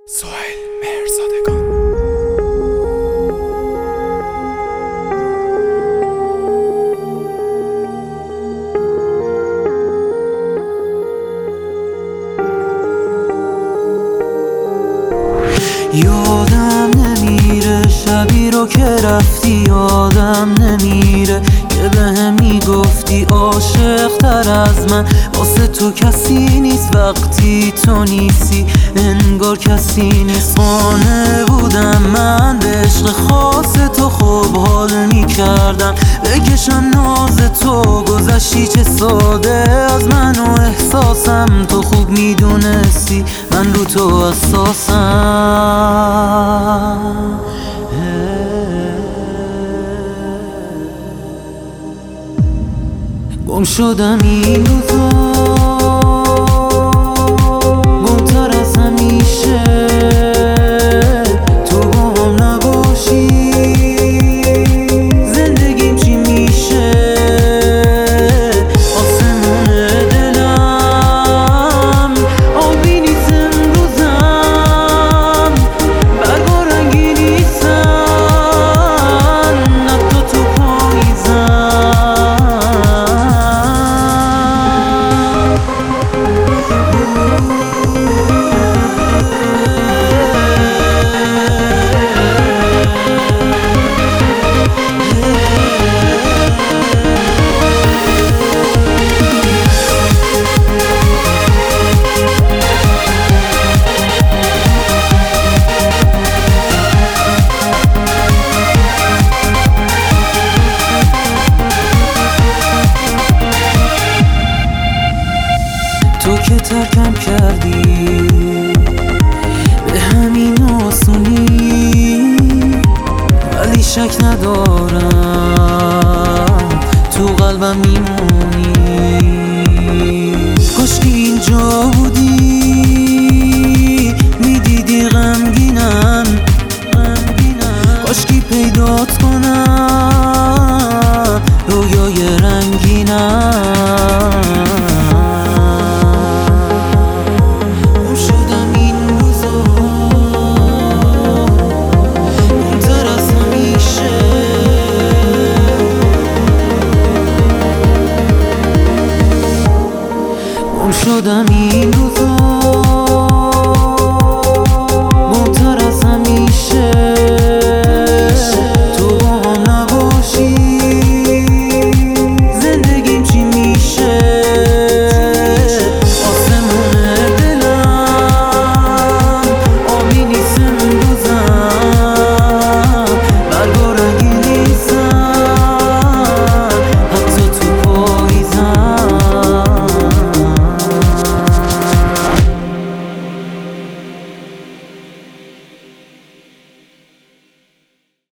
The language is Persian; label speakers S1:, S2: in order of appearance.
S1: سهیل مهرزادگان.
S2: یادم نمیره شبی رو که رفتی، یادم نمیره که بهم میگفتی عاشق تر از من واسه تو کسی نیست، وقتی تو نیستی انگار کسی نیست. قانع بودم من به عشق خاص تو، خوب حال میکردم بکشم ناز تو، گذشتی چه ساده از من و احساسم، تو خوب میدونستی من رو تو اساسم. گم شدم این روزا، گمتر از همیشه، تو با هم نباشی زندگیم چی میشه؟ آسمون دلم آبی نیست امروزم، برگا رنگی نیستن حتی تو پاییزم. تو که ترکم کردی به همین آسونی، ولی شک ندارم تو قلبم میمونی.